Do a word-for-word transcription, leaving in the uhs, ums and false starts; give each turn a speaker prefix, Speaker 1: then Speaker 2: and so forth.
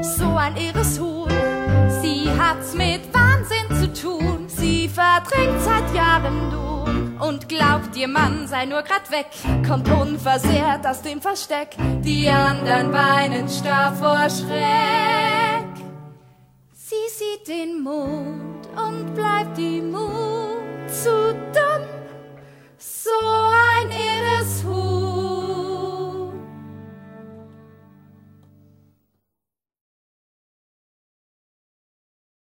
Speaker 1: so ein irres Huhn. Sie hat's mit Wahnsinn zu tun, sie verdrängt seit Jahren Dun und glaubt, ihr Mann sei nur grad weg, kommt unversehrt aus dem Versteck, die anderen weinen starr vor Schreck.